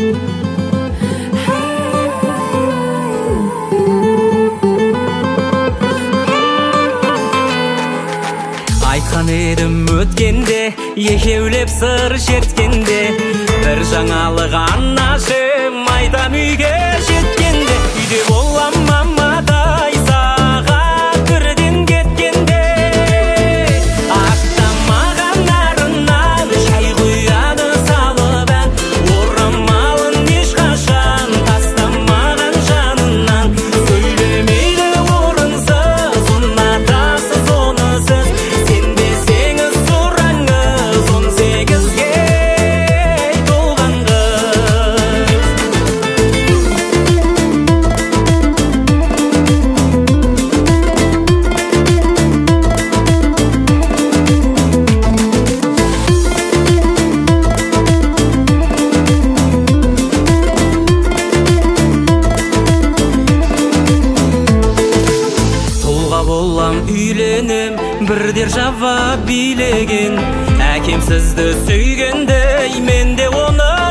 Айтқан едім өткенде, екеулеп сыр шерткенде, бір жаңалық анашым айтам үйге жеткенде. Үйде болам мамадай саған бірден кеткенде, ақтамаған арынан шай құяды салып ән, орамалын ешқашан тастамаған жанынан. Сөйлемейді орынсыз, ұнатасыз оны сіз, сенбесеңіз сұраңыз, 18-ге толған қыз. Тұлға болам үйленем, бірдер жауап билеген, әкем сізді сүйгенде, мен де оны